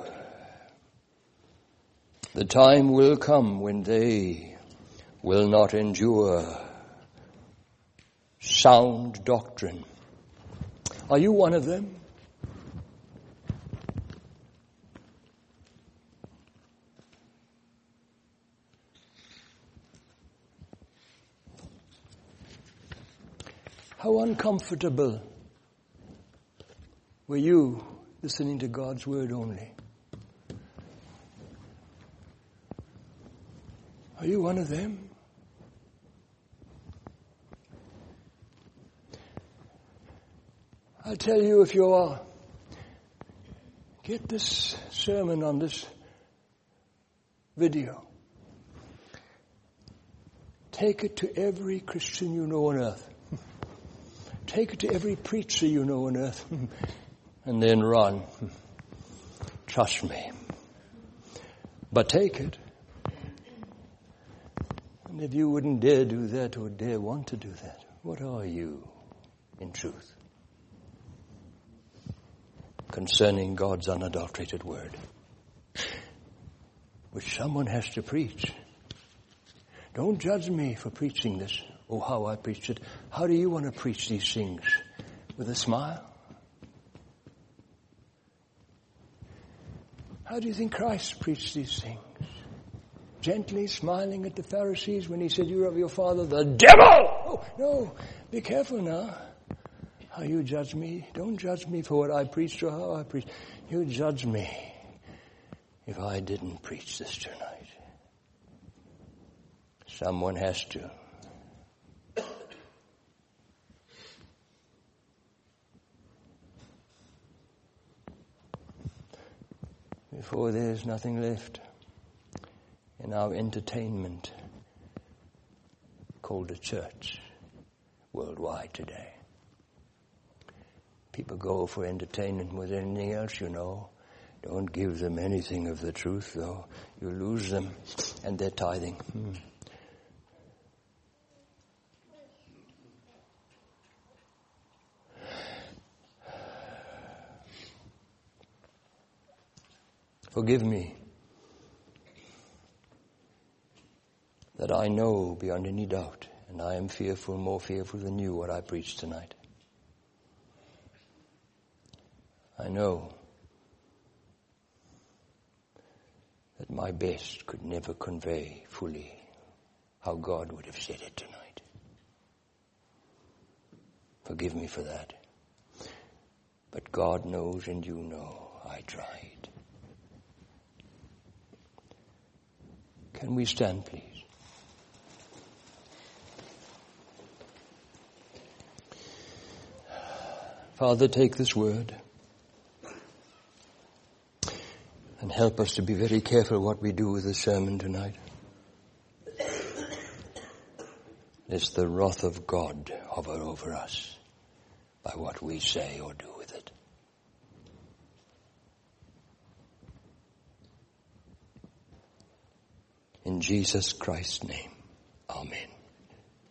The time will come when they will not endure sound doctrine. Are you one of them? How uncomfortable were you listening to God's word only? Are you one of them? I'll tell you, if you are, get this sermon on this video. Take it to every Christian you know on earth. Take it to every preacher you know on earth. And then run. Trust me. But take it. And if you wouldn't dare do that or dare want to do that, what are you in truth concerning God's unadulterated word, which someone has to preach? Don't judge me for preaching this or how I preached it. How do you want to preach these things? With a smile? How do you think Christ preached these things? Gently smiling at the Pharisees when he said, "You're of your father, the devil!" Oh, no, be careful now. How you judge me. Don't judge me for what I preached or how I preached. You judge me if I didn't preach this tonight. Someone has to. Before there's nothing left in our entertainment called a church worldwide today. People go for entertainment with anything else, you know. Don't give them anything of the truth, though. You lose them, and they're tithing. Forgive me that I know beyond any doubt, and I am fearful, more fearful than you, what I preached tonight. I know that my best could never convey fully how God would have said it tonight. Forgive me for that. But God knows and you know I tried. Can we stand, please? Father, take this word and help us to be very careful what we do with the sermon tonight. Lest the wrath of God hover over us by what we say or do with it. In Jesus Christ's name, amen.